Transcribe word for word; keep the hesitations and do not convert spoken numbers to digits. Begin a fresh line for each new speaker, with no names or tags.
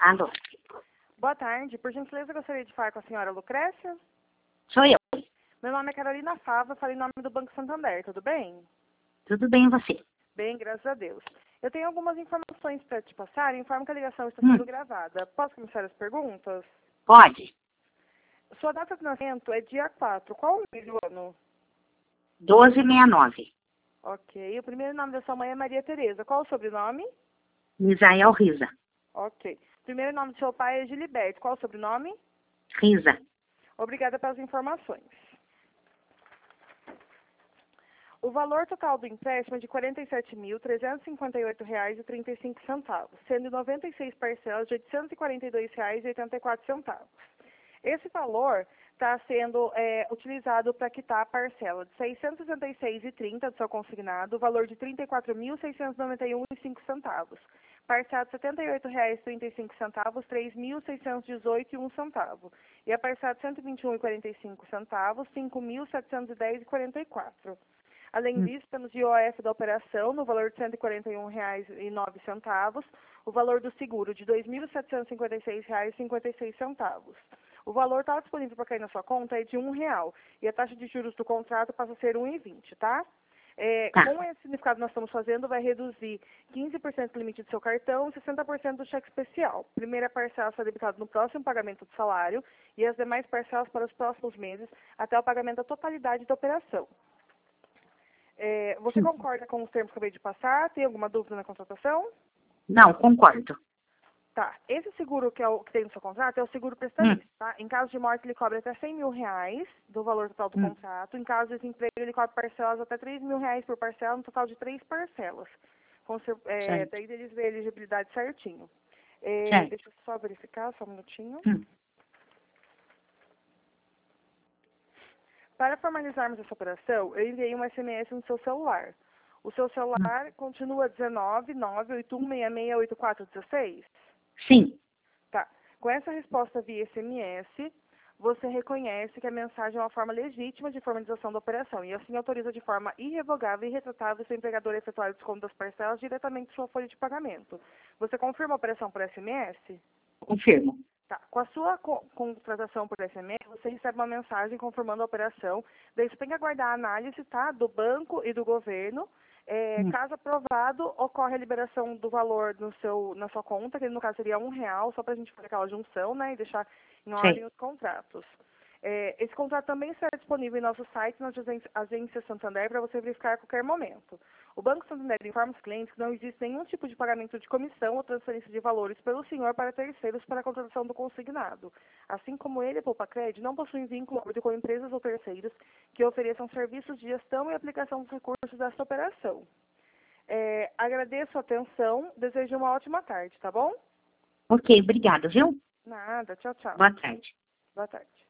Alô,
Boa tarde. Por gentileza, eu gostaria de falar com a senhora Lucrécia.
sou eu.
Meu nome é Carolina Fava, falei em nome do Banco Santander, tudo bem?
Tudo bem e você?
Bem, graças a Deus. Eu tenho algumas informações para te passar e informo que a ligação está
Hum,
sendo gravada. Posso começar as perguntas?
pode.
Sua data de nascimento é dia quatro. Qual o mês do ano?
doze sessenta e nove.
Ok. O primeiro nome da sua mãe é Maria Tereza. Qual o sobrenome?
Misael Riza.
Ok. O primeiro nome do seu pai é Giliberto. Qual o sobrenome?
Riza.
Obrigada pelas informações. O valor total do empréstimo é de quarenta e sete mil, trezentos e cinquenta e oito reais e trinta e cinco centavos, sendo noventa e seis parcelas de oitocentos e quarenta e dois reais e oitenta e quatro centavos. Esse valor está sendo é, utilizado para quitar a parcela de seiscentos e sessenta e seis reais e trinta centavos do seu consignado, o valor de trinta e quatro mil, seiscentos e noventa e um reais e cinco centavos. Parcela de setenta e oito reais e trinta e cinco centavos, três mil seiscentos e dezoito reais e um centavo. E a parcela de cento e vinte e um reais e quarenta e cinco centavos, cinco mil setecentos e dez reais e quarenta e quatro centavos. Além
Hum,
disso, temos I O F da operação no valor de cento e quarenta e um reais e nove centavos, o valor do seguro de dois mil setecentos e cinquenta e seis reais e cinquenta e seis centavos. O valor está disponível para cair na sua conta é de um real e a taxa de juros do contrato passa a ser um vírgula vinte, tá? É,
tá.
com esse significado que nós estamos fazendo, vai reduzir quinze por cento do limite do seu cartão e sessenta por cento do cheque especial. Primeira parcela será debitada no próximo pagamento do salário e as demais parcelas para os próximos meses até o pagamento da totalidade da operação. É, você
Sim.
concorda com os termos que eu acabei de passar? Tem alguma dúvida na contratação?
Não, concordo.
Tá. Esse seguro que, é o, que tem no seu contrato é o seguro
Hum,
prestamista, tá? Em caso de morte, ele cobra até cem mil reais do valor total do
hum,
contrato. Em caso de desemprego, ele cobra parcelas até três mil reais por parcela, no total de três parcelas. Com seu, é,
certo,
daí eles vê a elegibilidade certinho. É,
certo.
deixa eu só verificar, só um minutinho.
Hum,
Para formalizarmos essa operação, eu enviei um S M S no seu celular. O seu
hum.
celular continua dezenove, nove oito um, seis seis oito quatro um seis?
Sim,
Tá. Com essa resposta via S M S, você reconhece que a mensagem é uma forma legítima de formalização da operação e assim autoriza de forma irrevogável e retratável seu empregador a efetuar o desconto das parcelas diretamente em sua folha de pagamento. Você confirma a operação por S M S?
confirmo.
Tá. Com a sua co- contratação por S M S, você recebe uma mensagem confirmando a operação. Daí você tem que aguardar a análise, tá, do banco e do governo. É,
Hum,
caso aprovado, ocorre a liberação do valor no seu, na sua conta, que no caso seria um real, só para a gente fazer aquela junção, né, e deixar em ordem
sei.
os contratos. É, esse contrato também estará disponível em nosso site, nas agências agências Santander, para você verificar a qualquer momento. O Banco Santander informa os clientes que não existe nenhum tipo de pagamento de comissão ou transferência de valores pelo senhor para terceiros para a contratação do consignado. Assim como ele, a Poupa-Cred, não possui vínculo com empresas ou terceiros que ofereçam serviços de gestão e aplicação dos recursos desta operação. É, agradeço a atenção, desejo uma ótima tarde, tá bom?
Ok, obrigado, viu?
Nada, tchau, tchau.
Boa tarde.
Boa tarde.